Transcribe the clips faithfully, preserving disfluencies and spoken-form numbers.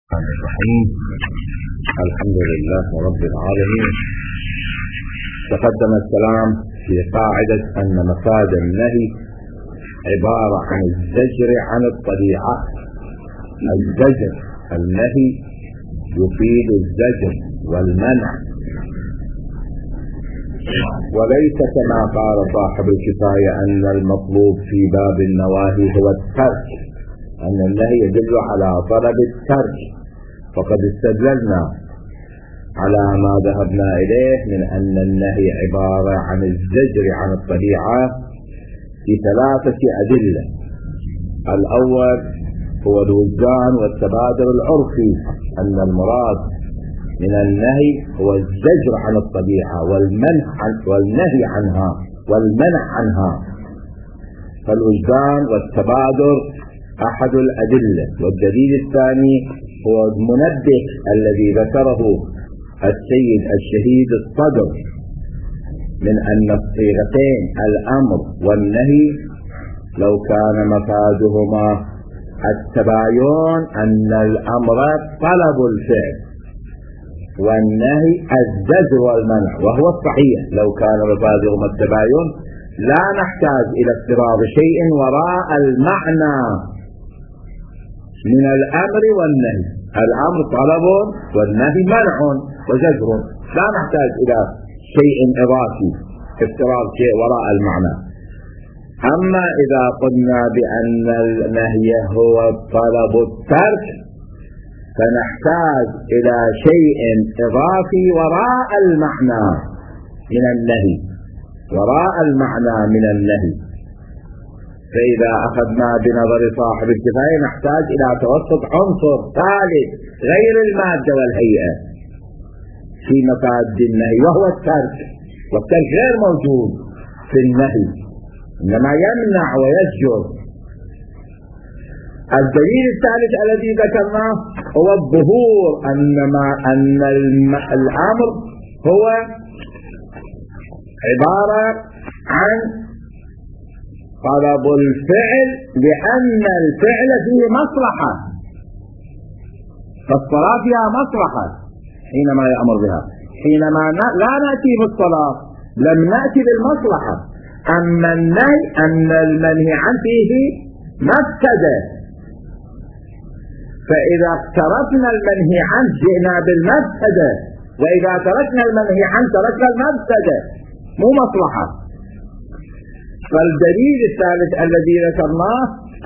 الرحمن الرحيم. الحمد لله رب العالمين. تقدم الكلام في قاعدة أن مفاد النهي عبارة عن الزجر عن الطبيعة. الزجر النهي يفيد الزجر والمنع، وليس كما قال صاحب الكفاية أن المطلوب في باب النواهي هو الترك، أن النهي يدل على طلب الترك. فقد استدللنا على ما ذهبنا إليه من أن النهي عبارة عن الزجر عن الطبيعة في ثلاثة أدلة. الأول هو الوجدان والتبادل العرفي، أن المراد من النهي هو الزجر عن الطبيعة والمنع عن والنهي عنها والمنع عنها. فالوجدان والتبادل أحد الأدلة. والدليل الثاني هو المنبه الذي ذكره السيد الشهيد الصدر من أن الصيغتين الأمر والنهي لو كان مفادهما التباين أن الأمر طلب الفعل والنهي الزجر والمنع، وهو الصحيح. لو كان مفادهما التباين لا نحتاج إلى افتراض شيء وراء المعنى من الأمر والنهي. الأمر طلب والنهي منع وزجر، لا نحتاج إلى شيء إضافي افتراض شيء وراء المعنى. أما إذا قلنا بأن النهي هو طلب الترك فنحتاج إلى شيء إضافي وراء المعنى من النهي، وراء المعنى من النهي. فإذا أخذنا بنظر صاحب الكفاية نحتاج إلى توسط عنصر ثالث غير المادة والهيئة في مفاد النهي، وهو الترك. والترك غير موجود في النهي، إنما يمنع ويزجر. الدليل الثالث الذي ذكرناه هو الظهور، أنما أن الأمر هو عبارة عن طلب الفعل لأن الفعل فيه مصلحة، فالصلاة فيها مصلحة حينما يأمر بها. حينما لا نأتي بالصلاة لم نأتي بالمصلحة. أما النهي أن المنهي عنه فيه مفسدة، فإذا اقترفنا المنهي عنه جئنا بالمفسدة، وإذا تركنا المنهي عنه تركنا المفسدة، مو مصلحة. فالدليل الثالث الذي ذكرناه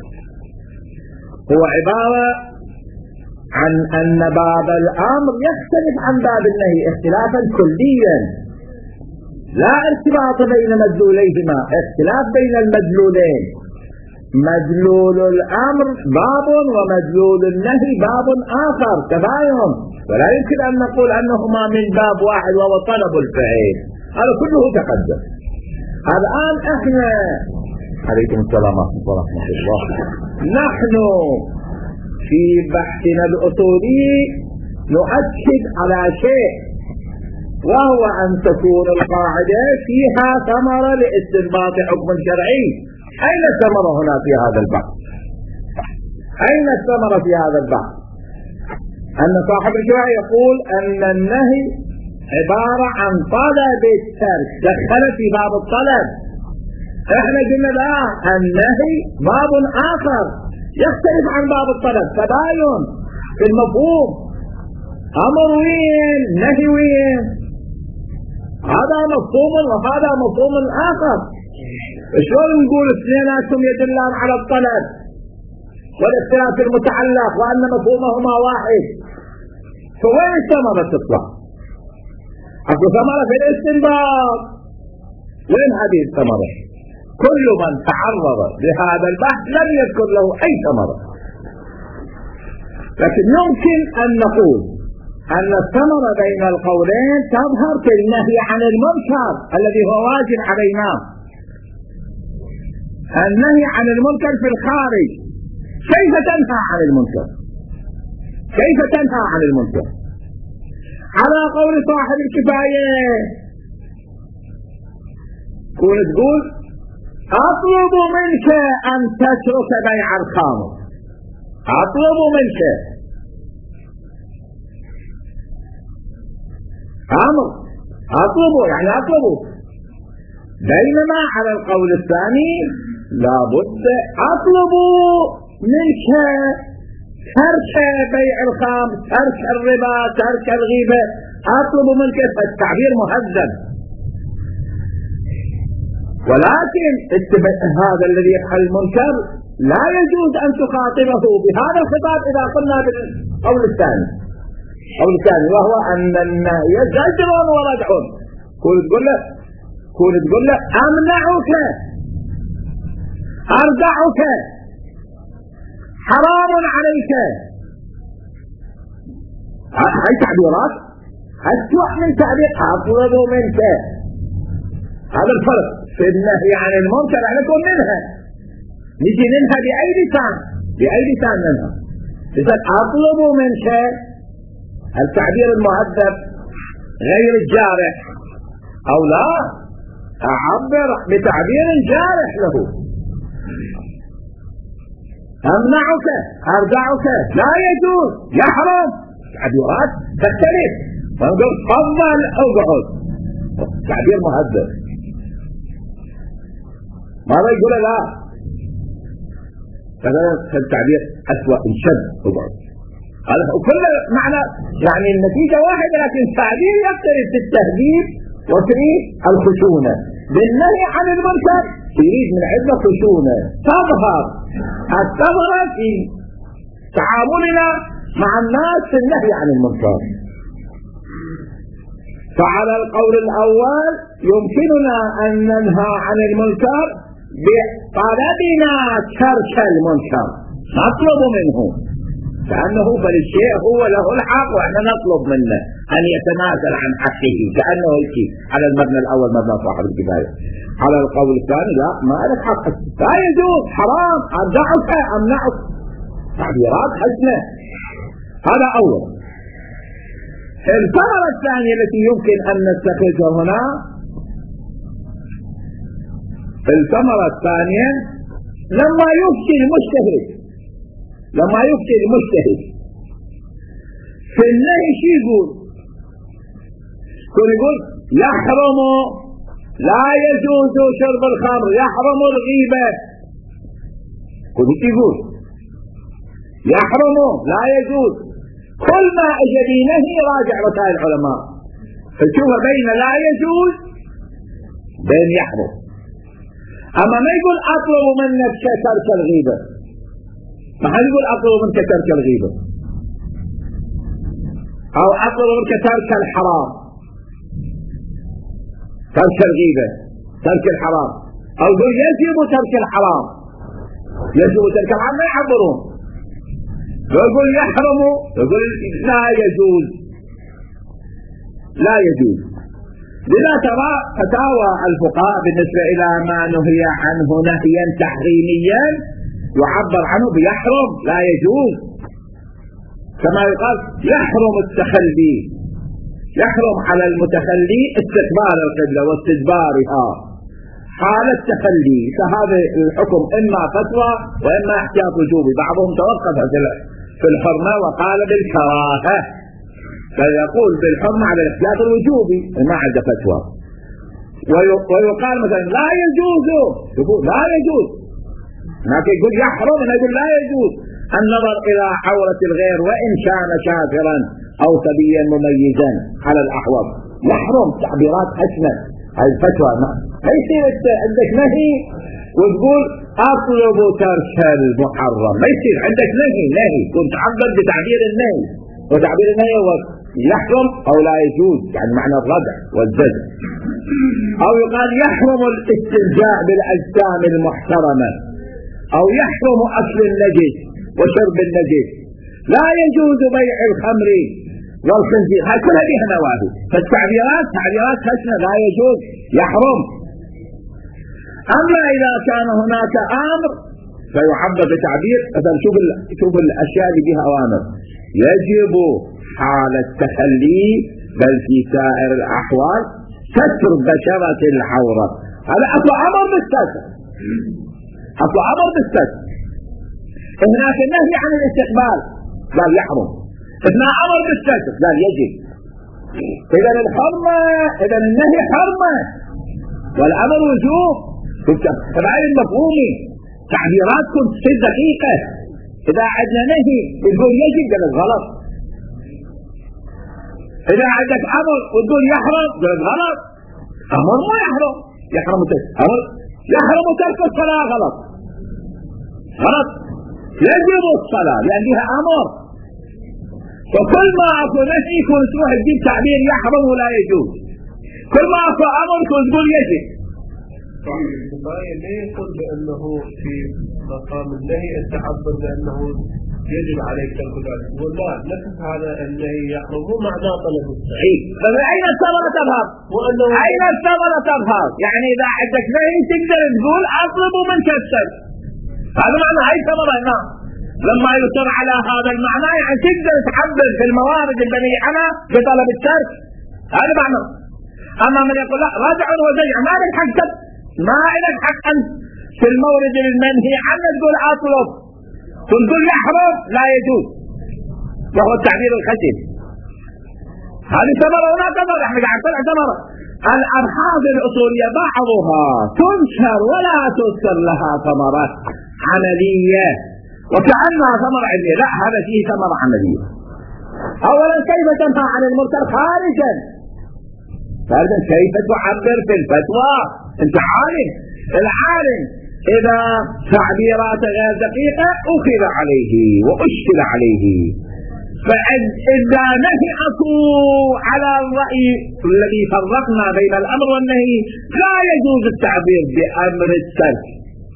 هو عبارة عن أن باب الأمر يختلف عن باب النهي اختلافا كليا، لا ارتباط بين مدلوليهما، اختلاف بين المدلولين. مدلول الأمر باب ومدلول النهي باب آخر تباين، ولا يمكن أن نقول أنهما من باب واحد وهو طلب الفعل. هذا كله تقدم. الآن احنا عليكم السلام ورحمة الله، نحن في بحثنا الأصولي نؤكد على شيء، وهو أن تكون القاعدة فيها ثمرة لاستنباط حكم شرعي. أين الثمرة هنا في هذا البحث؟ أين الثمرة في هذا البحث؟ أن صاحب الكفاية يقول أن النهي عبارة عن طلب الترك، دخل في باب الطلب. احنا قلنا لا، النهي باب آخر يختلف عن باب الطلب، تباين في المفهوم. أمر وين نهي وين، هذا مفهوم وهذا مفهوم آخر. شلون نقول اثنيناتهم يدلان على الطلب والاختلاف المتعلق وأن مفهومهما واحد؟ فوين الثمرة تطلع؟ أكو ثمرة في الاستنباط. وين هذه الثمرة؟ كل من تعرض لهذا البحث لم يذكر له أي ثمرة. لكن يمكن أن نقول أن الثمرة بين القولين تظهر في النهي عن المنكر الذي هو واجب علينا. النهي عن المنكر في الخارج، كيف تنهى عن المنكر؟ كيف تنهى عن المنكر؟ على قول صاحب الكفاية كون تقول أطلب منك أن تترك بيع الخمر، أطلب منك أمر أطلبوا يعني أطلبوا. بينما على القول الثاني لابد أطلبوا منك ترك بيع الخام، ترك الربا، ترك الغيبة، أطلب منك. التعبير مهذب، ولكن هذا الذي يفعل المنكر لا يجوز أن تخاطبه بهذا الخطاب إذا قلنا بالقول الثاني. القول الثاني وهو أن النهي زجر وردع. كل تقول له كل تقول له أمنعك، أردعك، حرام عليك. هاي تعبيرات أسوأ من تعبير أطلب منك. هذا الفرق في النهي عن المنكر أن يكون منها، نجي منها بأي لسان، بأي لسان منها. إذا أطلب منك التعبير المهذب غير الجارح، أو لا أعبر بتعبير جارح له. أمنعك، أردعك، لا يجوز، يحرم. تعبيرات تختلف. فنقول تفضل اقعد، تعبير مهذب. ماذا يقول؟ لا، هذا التعبير أسوأ انشد اقعد. هذا كل معنى يعني النتيجة واحدة، لكن التعبير يقترب في التهذيب وفي الخشونة. بالنهي عن المنكر يريد من عندنا خشونة تظهر الثغرة في تعاملنا مع الناس في النهي عن المنكر. فعلى القول الأول يمكننا أن ننهى عن المنكر بطلبنا ترك المنكر، نطلب منه كأنه فالشيء هو له الحق وإحنا نطلب منه أن يتنازل عن حقه، كأنه يجي على المبنى الأول مبنى صاحب الكفاية. على القول الثاني لا، ما لك حق، لا يجوز، حرام، أردعك، أمنعك. تعبيرات حسنة. هذا أول. الثمرة الثانية التي يمكن أن نتخذها هنا، الثمرة الثانية لما يفتي المجتهد، لما يفتي المجتهد في النهي شو يقول؟ يقول يحرم، لا يجوز شرب الخمر، يحرم الغيبة. كل شيء يقول يحرم، لا يجوز. كل ما اجى نهي راجع رسائل العلماء، فتشوفها بين لا يجوز بين يحرم. اما ما يقول اطلب منك ترك الغيبة، ما حد يقول اطلب منك ترك الغيبة او اطلب منك ترك الحرام، ترك الغيبة، ترك الحرام، او يقول يجب ترك الحرام، يجب ترك الحرام، ما يعبرون. يقول يحرم، يقول لا يجوز، لا يجوز. لذا ترى فتاوى الفقهاء بالنسبة إلى ما نهي عنه نهيا تحريميا يعبر عنه بيحرم، لا يجوز. كما يقال يحرم التخلي، يحرم على المتخلي استقبال القبلة واستدبارها حال التخلي. فهذا الحكم إما فتوى وإما احتياط وجوبي. بعضهم توقف في الحرمة وقال بالكراهة، فيقول بالحرمة على الاحتياط الوجوبي ما عنده فتوى. ويقال مثلا لا يجوز، يقول لا يجوز، لكن يقول يحرم، يقول لا يجوز النظر إلى عورة الغير وإن كان شافرا أو ثديا مميزا على الأحوط. يحرم، تعبيرات حسنة. هاي الفتوى ما يصير عندك نهي وتقول أطلب ترك المحرم، ما يصير عندك نهي نهي كنت تعبر بتعبير النهي، وتعبير النهي هو يحرم أو لا يجوز، يعني معنى الردع والجزم. أو يقال يحرم الاستنجاء بالأجسام المحترمة، أو يحرم أكل النجس وشرب النجس، لا يجوز بيع الخمر والخنزير. هاي كلها بها نواهي. فالتعبيرات تعبيرات حسنة، لا يجوز، يحرم. أما إذا كان هناك أمر فيعبر بتعبير مثلا شوف شوف الأشياء اللي بها أوامر، يجب حال التخلي بل في سائر الأحوال ستر بشرة العورة. هذا أصل أمر بالستر، أصل أمر بالستر. هناك النهي عن الاستقبال قال يحرم، هنا أمر بالستر قال يجب. إذا الحرمة إذا النهي حرمة والأمر وجوب. تبعين المفهومي تعبيراتكم في الدقيقة. إذا عندنا نهي تقول يجب قلت غلط، إذا عندك أمر وتقول يحرم قلت غلط. أمر ما يحرم، يحرم ترك أمر يحرم ترك الصلاة غلط غلط، يجب الصلاة لأنها أمر. وكل ما أكو نهي يكون تروح تجيب تعبير يحرم ولا يجوز، كل ما أكو أمر يكون تقول يجب. الكفاية لا يقول بأنه في مقام النهي التعبد بأنه يجب عليك ترك ذلك، ولا نفس هذا النهي يحرم مو معناه طلب السعي. فأين الثمرة تظهر؟ أين الثمرة تظهر؟ يعني إذا عندك نهي تقدر تقول أطلب منك السعي، هذا معنى هاي ثمرة. نعم لما يصر على هذا المعنى يعني تقدر تعبر في الموارد المنيعة بطلب الترك، هذا معنى. أما من يقول لا رجع وزجع ما لك حق، ما لك حق أنت في المورد المنهي عنه تقول أطلب، تقول يحرم لا يجوز، وهو التعبير الخشن. هذه ثمرة ولا ثمرة، احنا قاعد نطلع ثمرة. الألفاظ الأصولية بعضها تنشر ولا تذكر لها ثمرة عملية وكأنها ثمرة علمية، لا هذا فيه ثمرة عملية. أولا كيف تنهى عن المنكر خارجا؟ خارجا كيف تعبر في الفتوى؟ أنت عالم، العالم إذا تعبيرات غير دقيقة أخذ عليه وأشكل عليه. فإذا نهيكوا على الرأي الذي فرقنا بين الأمر والنهي لا يجوز التعبير بأمر الترك.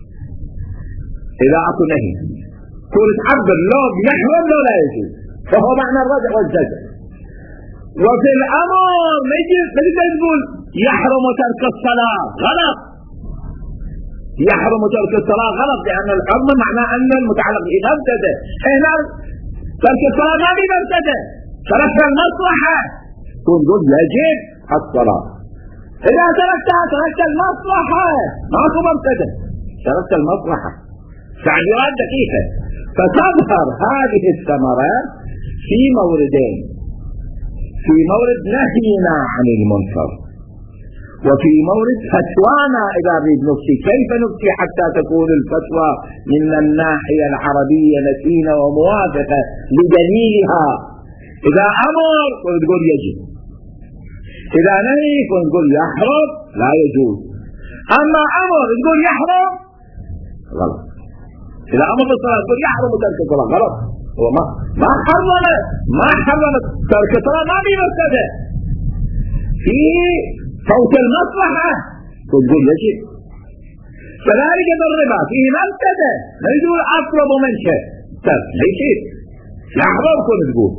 إذا أكو نهي تقول تعبر لو يحرم لو لا يجوز، فهو معنى الرجع والزجر. وفي الأمر نجي نقول يحرم ترك الصلاة غلط، يحرم ترك الصلاة غلط لأن الحرم معناه أن المتعلق به مبتدأ. هنا ترك الصلاة ما به مبتدأ، ترك المصلحة تقول يجب الصلاة. إذا تركتها تركت المصلحة ما هو مبتدأ، تركت المصلحة. تعبيرات دقيقة. فتظهر هذه الثمرة في موردين، في مورد نهينا عن المنكر، وفي مورد فتوانا إذا نريد نفتي. كيف نفتي حتى تكون الفتوى من الناحية العربية نسينة وموافقة لدليلها؟ إذا أمر تقول يجب، إذا نهي تقول يحرم لا يجوز. أما أمر تقول يحرم غلط. إذا أمر بالصلاة تقول يحرم ترك الصلاة غلط. هو ما ما حرم ما حرم ترك الصلاة ما بمبتدأ، في فوت المصلحة تقول يجب. كذلك بالربا فيه مبتدأ، ما يقول أطلب منك ترك ليش يحرم كل تقول.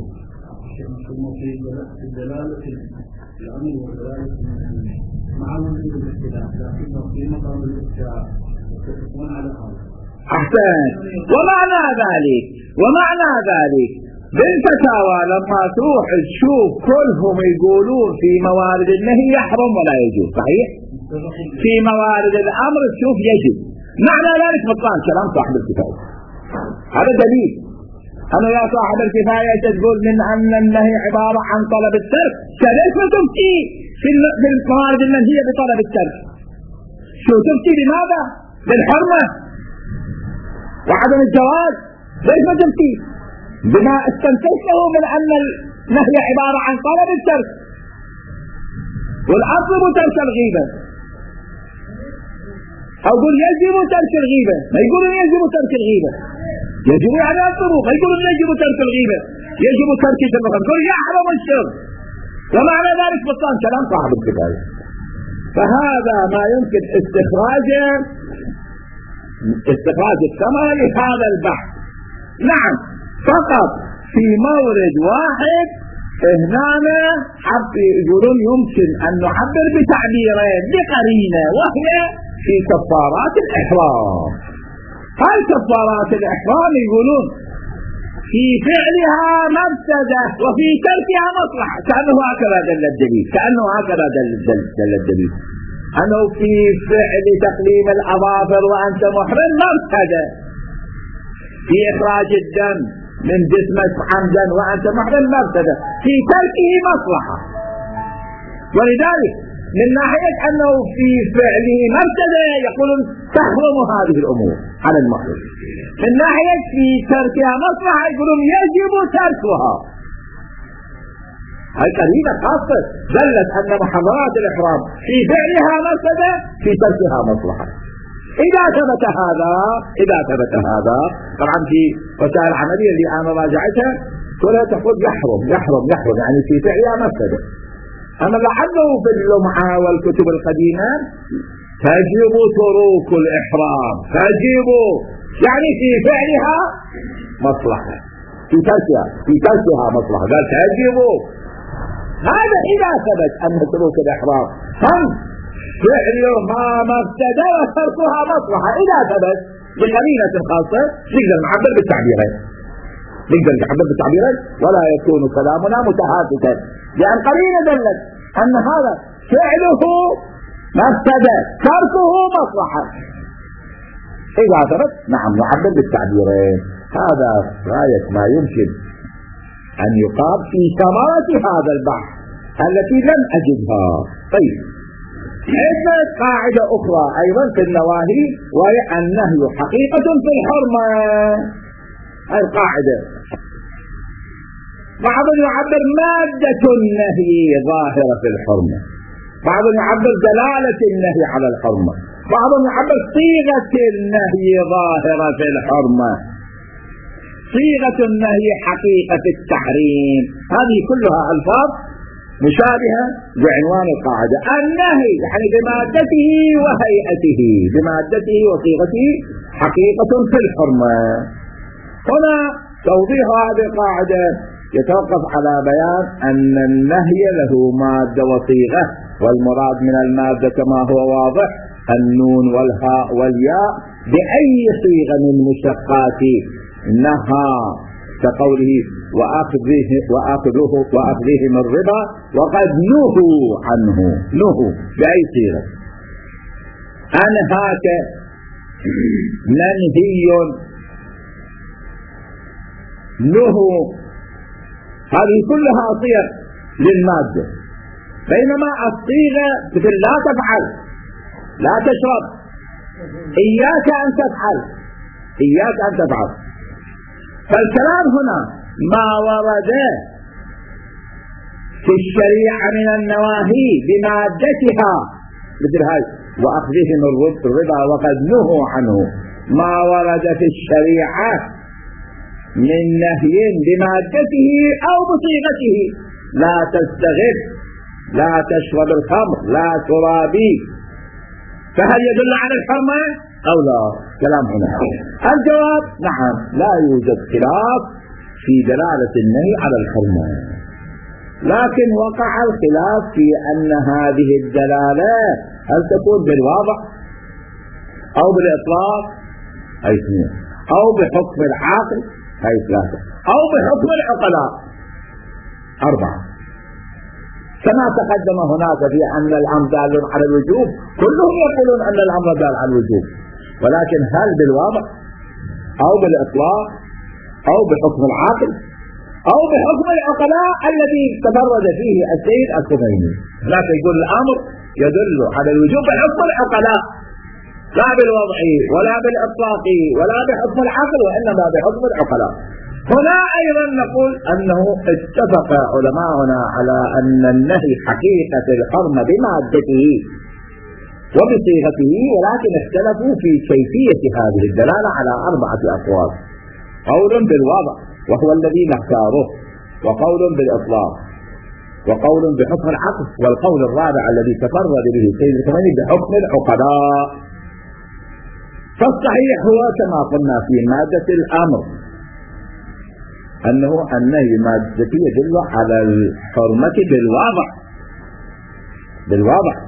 دلالة الأمر ودلالة مع وجود الاختلاف لكنه في مقام الاختلاف يتفقون على هذا. أحسن. ومعنى ذلك ومعنى ذلك بالفتاوى لما تروح تشوف كلهم يقولون في موارد النهي يحرم ولا يجوز، صحيح؟ في موارد الأمر تشوف يجب. معنى ذلك بطلان كلام صاحب الكفاية. هذا دليل. أنا يا صاحب الكفاية تقول من أن النهي عبارة عن طلب الترك، كيف تفتي في الموارد المنهية بطلب الترك؟ شو تفتي بماذا؟ بالحرمة وعدم الجواز. كيف تفتي بما استنتجته من أن النهي عبارة عن طلب الترك والأصل ترك الغيبة، أو قل يجب ترك الغيبة، ما يقولون يجب ترك الغيبة، يجب يعني أصله، ما يقولون يجب ترك الغيبة، يجب ترك الشرب، يقول يحرم الشرب. ومعنى ذلك بطلان كلام صاحب الكفاية. فهذا ما يمكن استخراجه استخراج الثمرة لهذا البحث. نعم فقط في مورد واحد هنا حب يقولون يمكن أن نعبر بتعبيرين بقرينة، وهي في كفارات الإحرام. هاي كفارات الإحرام يقولون في فعلها مفسدة وفي تركها مصلحة، كأنه هكذا دل الدليل، كأنه هكذا دل, دل, دل الدليل أنه في فعل تقليم الأظافر وأنت محرم مفسدة، في إخراج الدم من جسمك عمدا وأنت محرم مفسدة، في تركه مصلحة. ولذلك من ناحية أنه في فعله مفسدة يقولون تحرم هذه الأمور على المخلوق، من ناحية في تركها مصلحة يقولون يجب تركها. هذه قرينة خاصة دلت أن محظورات الإحرام في فعلها مفسدة في تركها مصلحة. إذا ثبت هذا إذا ثبت هذا طبعا في وسائل العملية اللي أنا راجعتها كلها تقول يحرم يحرم يحرم يعني في فعلها مفسدة. أما لعله في اللمعة والكتب القديمة تجب تروك الإحرام، تجب يعني في فعلها مصلحة، في تركها في تركها مصلحة، قال تجب. هذا إذا ثبت أن تروك الإحرام هم فعلها مفسدة وتركها مصلحة. إذا ثبت بقرينة خاصة نقدر نعبر بالتعبيرين، نقدر نعبر بالتعبيرين ولا يكون كلامنا متهافتا، لأن قرينة دلت أن هذا فعله مفسدة تركه مصلحة. إذا ثبت نعم نعبر بالتعبيرين. هذا غاية ما يمكن أن يقال في ثمرة هذا البحث التي لم أجدها. طيب حيث قاعدة أخرى أيضا في النواهي وهي النهي حقيقة في الحرمة. هذه القاعدة بعض يعبر مادة النهي ظاهرة في الحرمة، بعض يعبر دلالة النهي على الحرمة، بعض يعبر صيغة النهي ظاهرة في الحرمة، صيغة النهي حقيقة التحريم. هذه كلها ألفاظ مشابهة بعنوان القاعدة. النهي يعني بمادته وهيئته، بمادته وصيغته حقيقة في الحرمة. هنا توضيح هذه القاعدة يتوقف على بيان أن النهي له مادة وصيغة، والمراد من المادة كما هو واضح النون والهاء والياء بأي صيغة من مشتقات نهى، كقوله وأخذه وأخذه وأخذهم الربا وقد نهوا عنه، نهوا بأي صيغة. أنهاك منهي نهوا، هذه كلها صيغ للمادة. بينما الصيغة مثل لا تفعل، لا تشرب، إياك أن تفعل، إياك أن تفعل. فالكلام هنا ما ورد في الشريعة من النواهي بمادتها مثل هاي وأخذهم الربا وقد نهوا عنه، ما ورد في الشريعة من نهي بمادته أو بصيغته، لا تستغل، لا تشرب الخمر، لا ترابي، فهل يدل على الحرمة أو لا؟ كلام هنا. الجواب نعم، لا يوجد خلاف في دلالة النهي على الحرمة، لكن وقع الخلاف في أن هذه الدلالة هل تكون بالواضع أو بالإطلاق أي اثنين، أو بحكم العاقل أي ثلاثة، أو بحكم العقلاء أربعة. كما تقدم هناك في أن الأمر دال على الوجوب، كلهم يقولون أن الأمر دال على الوجوب، ولكن هل بالواضع أو بالإطلاق أو بحكم العاقل أو بحكم العقلاء الذي تبرد فيه السيد الخميني. لا يقول الأمر يدل على الوجوب بحكم العقلاء، لا بالوضع ولا بالإطلاق ولا بحكم العقل، وإنما بحكم العقلاء. هنا أيضا نقول أنه اتفق علماؤنا على أن النهي حقيقة الحرمة بمادته وبصيغته، ولكن اختلفوا في كيفية هذه الدلالة على أربعة أقوال: قول بالوضع وهو الذي نختاره، وقول بالإطلاق، وقول بحكم العقل، والقول الرابع الذي تفرد به السيد الخميني بحكم العقلاء. فالصحيح هو كما قلنا في مادة الأمر أنه النهي مادته يدل على الحرمة بالواضع، بالواضع.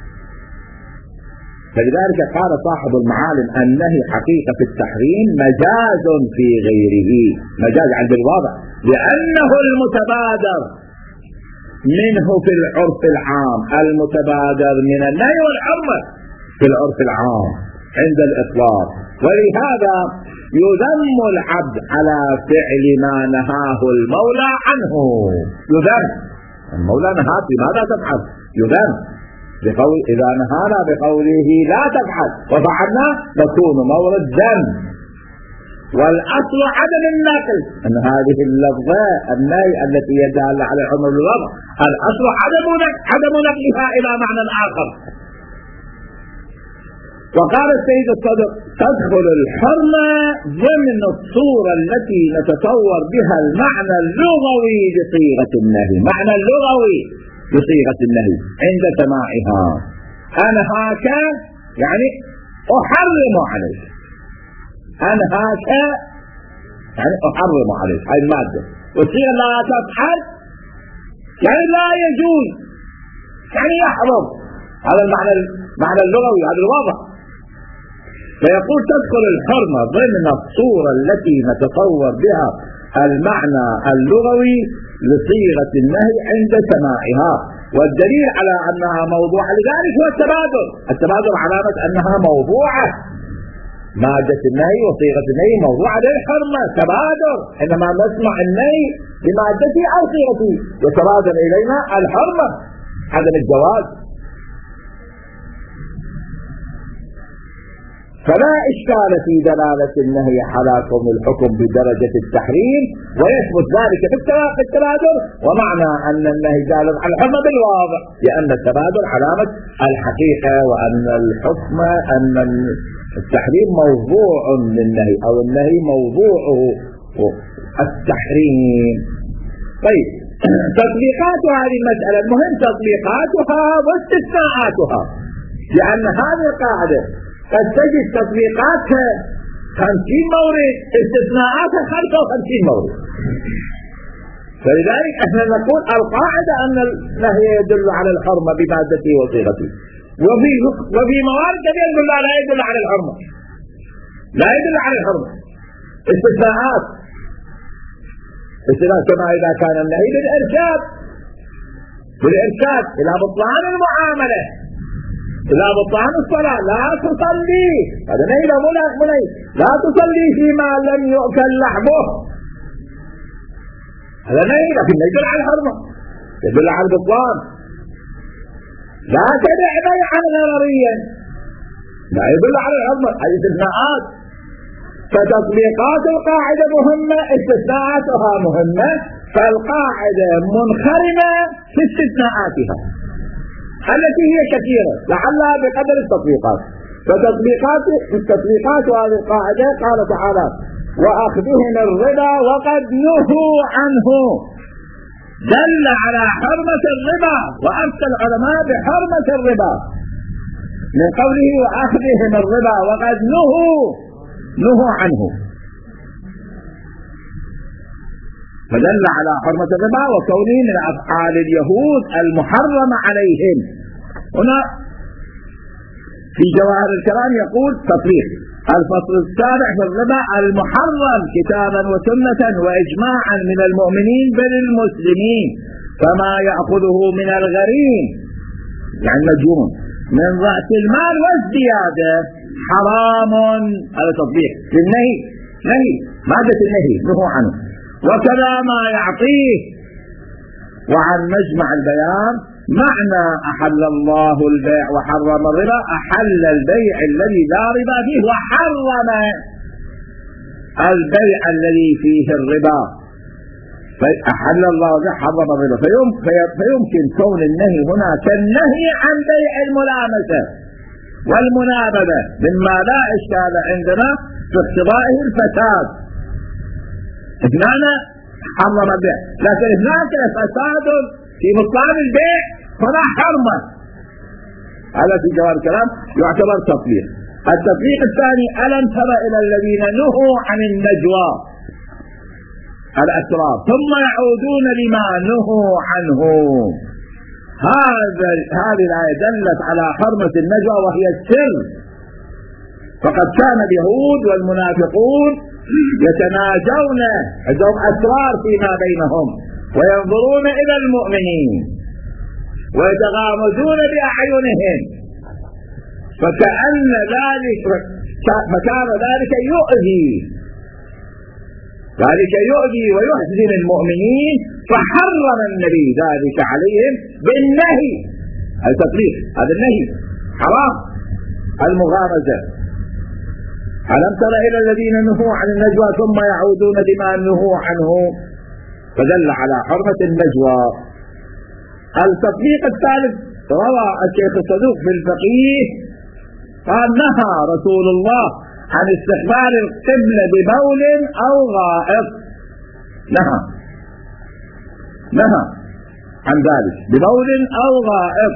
فلذلك قال صاحب المعالم النهي حقيقة في التحريم مجاز في غيره، مجاز عن بالواضع، لأنه المتبادر منه في العرف العام، المتبادر من النهي والحرمة في العرف العام عند الإطلاق. ولهذا يذم العبد على فعل ما نهاه المولى عنه، يذم المولى نهاك لماذا تفعل؟ يذم بقول إذا نهانا بقوله لا تفعل وفعلنا نكون مورد ذم. والأصل عدم النقل، أن هذه اللفظة النهي التي يدل على الحرمة بالوضع الأصل عدم عدم نقلها إلى معنى آخر. وقال السيد الصدر تدخل الحرمة ضمن الصورة التي نتصور بها المعنى اللغوي لصيغة النهي، معنى اللغوي لصيغة النهي عند سماعها. أنهاك يعني أحرم عليك، أنهاك يعني أحرم عليك هاي المادة، والصيغة لا تفعل يعني لا يجوز يعني يحرم، هذا المعنى المعنى اللغوي هذا الواضح. فيقول تدخل الحرمة ضمن الصورة التي نتصور بها المعنى اللغوي لصيغة النهي عند سماعها، والدليل على أنها موضوعة لذلك هو التبادل. التبادل علامة أنها موضوعة، مادة النهي وصيغة النهي موضوعة للحرمة، تبادل. عندما نسمع النهي بمادته أو صيغته يتبادل إلينا الحرمة عدم الجواز. فلا إشكال في دلالة النهي على كون الحكم بدرجة التحريم، ويثبت ذلك في التبادل، ومعنى أن النهي دال على الحكم بالواضح، لأن التبادل علامة الحقيقة، وأن الحكم أن التحريم موضوع للنهي أو النهي موضوعه التحريم. طيب تطبيقات هذه المسألة المهم تطبيقاتها واستثناءاتها، لأن هذه القاعدة قد تجد تطبيقاتها خمسين مورد، استثناءاتها خمسة وخمسين مورد. فلذلك احنا نقول القاعدة أن النهي يدل على الحرمة بمادته وصيغته، وفي وفي موارد يدل لا يدل على الحرمة، لا يدل على الحرمة. استثناءات استثناء كما إذا كان النهي بالإرشاد بالإرشاد إلى بطلان المعاملة، إلى بطلان الصلاة، لا تصلي، هذا نهي لا منهي، لا تصلي فيما لم يؤكل لحمه، هذا نهي لكن يدل على الحرمة، يدل على البطلان. لا تدع بيعا غرريا، لا يدل على الحرمة، هذه استثناءات. فتطبيقات القاعدة مهمة، استثناءاتها مهمة، فالقاعدة منخرمة في استثناءاتها التي هي كثيرة لعلها بقدر التطبيقات. فتطبيقات التطبيقات هذه القاعدة قال تعالى وأخذهم الربا وقد نهوا عنه، دل على حرمة الربا، وأفتى العلماء بحرمة الربا من قوله وأخذهم الربا وقد نهوا نهوا عنه، فدل على حرمة الربا وكونه من أفعال اليهود المحرم عليهم. هنا في جواهر الكلام يقول تطبيق الفصل السابع في الربا المحرم كتابا وسنة وإجماعا من المؤمنين بل المسلمين، فما يأخذه من الغريم يعني مجهول من رأس المال والزيادة حرام. هذا تطبيق للنهي، نهي مادة النهي نهوا عنه. وكذا ما يعطيه. وعن مجمع البيان معنى أحل الله البيع وحرم الربا، أحل البيع الذي لا ربا فيه وحرم البيع الذي فيه الربا، فأحل الله حرم الربا. فيمكن كون النهي هنا كالنهي عن بيع الملامسة والمنابذة مما لا إشكال عندنا في اقتضائه الفساد. هنا حرم البيع، لكن هناك فساد في بطلان البيع فلا حرمة. هذا في جواب الكلام يعتبر تطبيق. التطبيق الثاني ألم تر إلى الذين نهوا عن النجوى الأسرار ثم يعودون لما نهوا عنه. هذا هذه الآية دلت على حرمة النجوى وهي السر، فقد كان اليهود والمنافقون يتناجون عندهم أسرار فيما بينهم وينظرون إلى المؤمنين ويتغامزون بأعينهم، فكأن ذلك فكان ذلك يؤذي ذلك يؤذي ويحزن المؤمنين، فحرم النبي ذلك عليهم بالنهي. التطبيق هذا النهي حرام. المغامزة، ألم تر إلى الذين نهوا عن النجوى ثم يعودون لما نهوا عنه، فدل على حرمة النجوى. التطبيق الثالث روى الشيخ الصدوق في الفقيه قال نهى رسول الله عن استقبال القبلة ببول أو غائط. نهى نهى عن ذلك ببول أو غائط.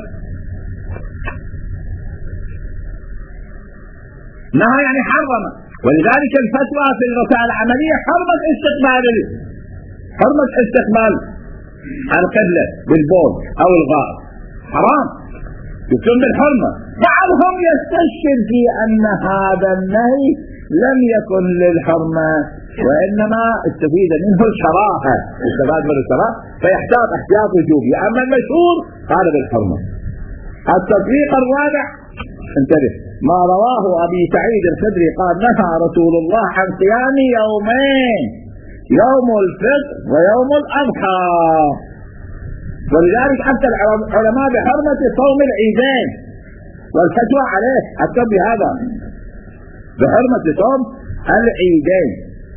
نهى يعني حرم. ولذلك الفتوى في الرسائل العملية حرمة استقبال حرمة استقبال القبلة بالبول أو الغائط حرام، يكون بالحرمة. بعضهم يستشهد في أن هذا النهي لم يكن للحرمة وإنما استفيد منه الكراهة، استفاد منه الكراهة فيحتاط احتياط وجوبي. أما المشهور قال بالحرمة. التطبيق الرابع انتبه ما رواه أبي سعيد الخدري قال نهى رسول الله عن صيام يومين، يوم الفطر ويوم الأضحى. ولذلك حتى العلماء بحرمة صوم العيدين والفتوى عليه حتى بهذا بحرمة صوم العيدين.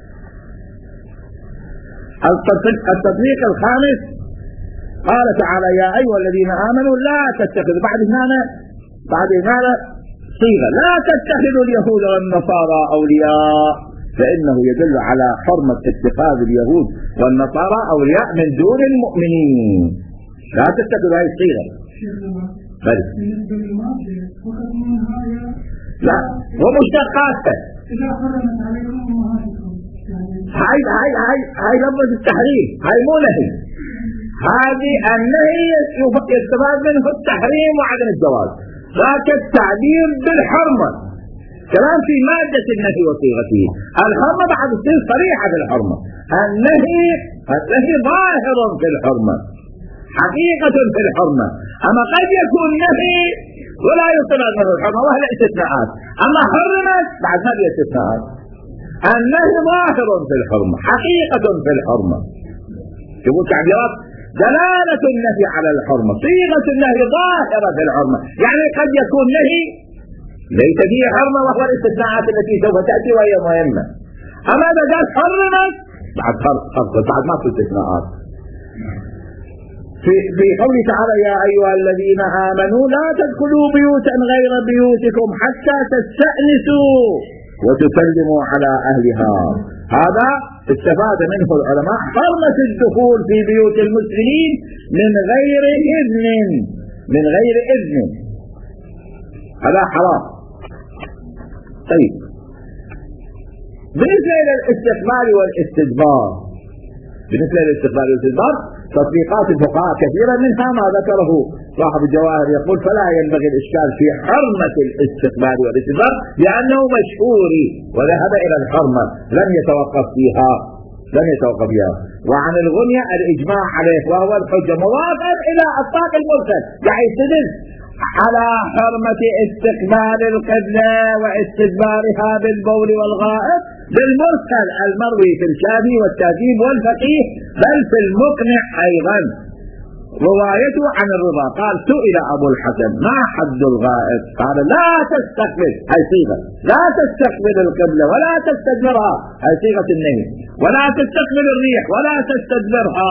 التطبيق الخامس قال تعالى يا أيها الذين آمنوا لا تتخذوا بعد هنا بعد هنا صيغة لا تتخذوا اليهود والنصارى أولياء، فإنه يدل على حرمة اتخاذ اليهود والنصارى أولياء من دون المؤمنين. لا تتخذوا هذه الصيغة. بل لا ومشتقاتها هاي هاي هاي هاي لفظ التحريم، هاي مو نهي. هذه النهي يستفاد منه التحريم وعدم الجواز، لكن التعبير بالحرمة كلام في مادة النهي وصيغته. الحرمة بعد تصير صريحة بالحرمة. النهي النهي ظاهر في الحرمة حقيقة في الحرمة. أما قد يكون نهي ولا يستفاد منه الحرمة وهي استثناءات. أما حرمت بعد هذه الاستثناءات. النهي ظاهر في الحرمة حقيقة في الحرمة. يقول تعبيرات دلالة النهي على الحرمة، صيغة النهي ظاهرة في الحرمة، يعني قد يكون نهي ليس فيه حرمة وهو الاستثناءات التي سوف تأتي وهي مهمة. أما إذا قال حرمت بعد فرق بعد ما في استثناءات. في في قوله تعالى يا أيها الذين آمنوا لا تدخلوا بيوتا غير بيوتكم حتى تستأنسوا وتسلموا على أهلها. هذا استفاد منه العلماء حرمة الدخول في بيوت المسلمين من غير إذن من غير إذن هذا حرام. طيب بالنسبة إلى الاستقبال والاستدبار بالنسبة للاستقبال والاستدبار تطبيقات الفقهاء كثيرا منها ما ذكره صاحب الجواهر يقول فلا ينبغي الإشكال في حرمة الاستقبال والاستدبار لأنه مشهوري وذهب إلى الحرمة لم يتوقف فيها لم يتوقف فيها. وعن الغنية الإجماع عليه وهو الحجة مضافا إلى الطاق المرسل يعني يستدل على حرمة استقبال القبلة واستدبارها بالبول والغائط بالمرسل المروي في الشافعي والتهذيب والفقيه بل في المقنع أيضا روايته عن الرضا قال سئل أبو الحسن ما حد الغائط قال لا تستقبل هاي صيغة لا تستقبل القبلة ولا تستدبرها هاي صيغة النهي ولا تستقبل الريح ولا تستدبرها.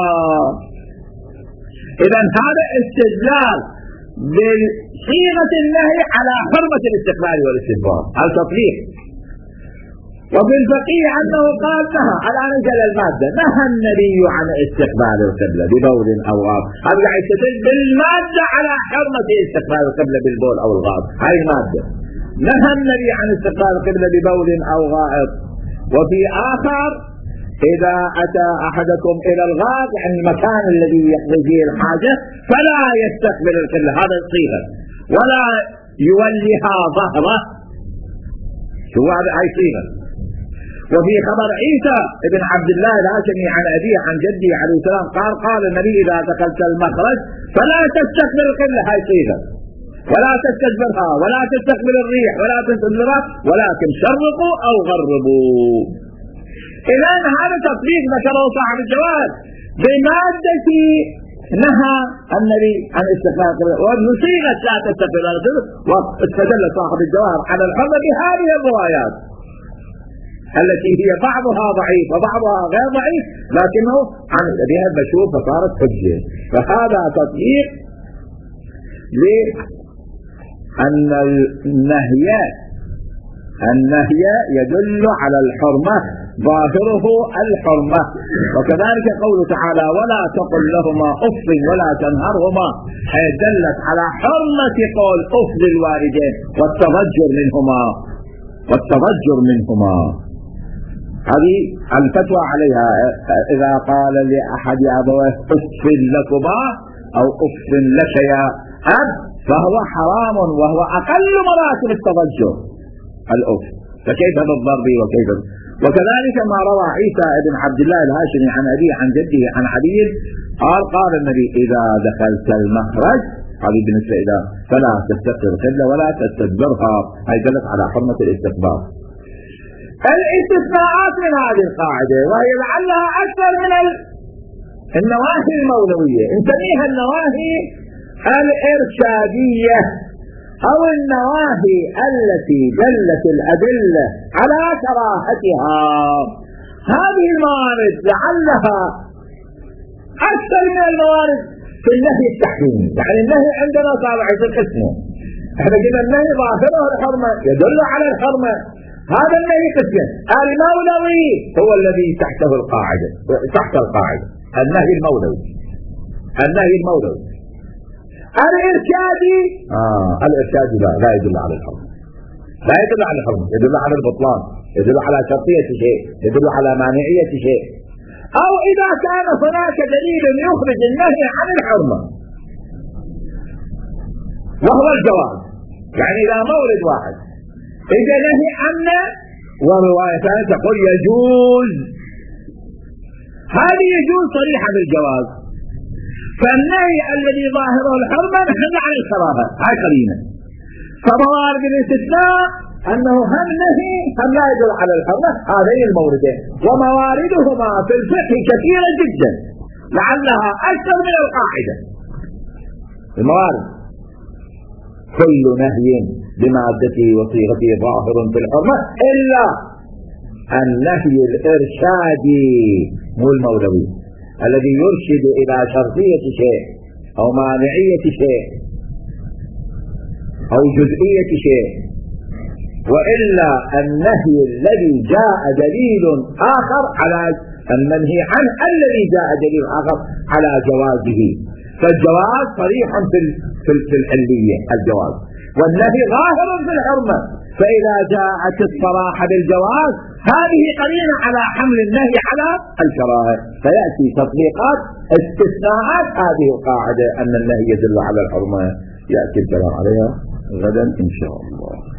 إذا هذا استدلال بصيغة النهي على حرمة الاستقبال والاستدبار التطبيق. وفي الفقيه أنه قال نهى على نزل المادة نهى النبي عن استقبال القبلة ببول أو غائط. هذا يستدل بالمادة على حرمة استقبال القبلة بالبول أو الغائط هاي المادة. نهى النبي عن استقبال القبلة ببول أو غائط. وفي آخر إذا أتى أحدكم إلى الغائط عن المكان الذي يقضي فيه الحاجة فلا يستقبل القبلة هذا الصيغة ولا يوليها ظهره شو هذا هاي صيغة. وفي خبر عيسى ابن عبد الله الهاشمي عن أبيه عن جده عليه السلام قال قال النبي إذا دخلت المخرج فلا تستقبل القبلة هاي صيغة ولا تستدبرها ولا تستقبل الريح ولا تستدبرها ولكن شرقوا أو غربوا. إذا هذا تطبيق ذكره صاحب الجواز بمادة نهى النبي عن استقبال القبلة وصيغة لا تستقبل القبلة، واستدل صاحب الجواب على الحرمة بهذه الروايات التي هي بعضها ضعيف وبعضها غير ضعيف، لكنه عن بها المشهور فصارت حجة. فهذا تطبيق لأن النهي النهي يدل على الحرمة ظاهره الحرمة. وكذلك قوله تعالى ولا تقل لهما أف ولا تنهرهما، هي دلت على حرمة قول أف للوالدين والتضجر منهما والتضجر منهما. هذه الفتوى عليها إذا قال لأحد أبويه أف لكما أو أف لك يا أب فهو حرام، وهو أقل مراتب التضجر الأف، فكيف بالضرب وكيف. وكذلك ما روى عيسى بن عبد الله الهاشمي عن أبيه عن جده عن علي قال قال النبي إذا دخلت المخرج، هذه بالنسبة إلى فلا تستقر القبلة ولا تستدبرها، هذه دلت على حرمة الاستقبال. الاستثناءات من هذه القاعدة وهي لعلها أكثر من النواهي المولوية، نسميها النواهي الإرشادية أو النواهي التي دلت الأدلة على كراهتها. هذه الموارد لعلها أكثر من الموارد في النهي التحريمي، يعني النهي عندنا صار عشر قسمه، احنا قلنا النهي ظاهره الحرمة يدل على الحرمة، هذا النهي قسمه. المولوي هو الذي تحته القاعدة، تحت القاعدة النهي المولوي النهي المولوي الإرشادي آه الإرشادي لا لا يدل على الحرم، لا يدل على الحرم، يدل على البطلان، يدل على شرطية شيء، يدل على مانعية شيء، أو إذا كان هناك دليل يخرج النهي عن الحرمة وهو الجواز، يعني إذا مورد واحد إذا نهي عنه ورواية ثانية تقول يجوز، هذه يجوز صريحة بالجواز، فالنهي الذي ظاهره الحرمة نحن عن الكراهة، هاي قرينة. فموارد الاستثناء أنه هم نهي هم لا يدل على الحرمة، هذين الموردين، ومواردهما في الفقه كثيرة جدا لعلها أكثر من القاعدة. الموارد كل نهي بمادته وصيغته ظاهر في الحرمة إلا النهي الإرشادي مو المولوي الذي يرشد إلى شرطية شيء أو مانعية شيء أو جزئية شيء، وإلا النهي الذي جاء دليل آخر على المنهي عنه الذي جاء دليل آخر على جوازه، فالجواز صريح في الحلية الجواز، والنهي ظاهر في الحرمة، فإذا جاءت الصراحة بالجواز هذه قرينة على حمل النهي على الكراهة، فيأتي تطبيقات استثناءات هذه القاعدة أن النهي يدل على الحرمة، يأتي الكلام عليها غدا إن شاء الله.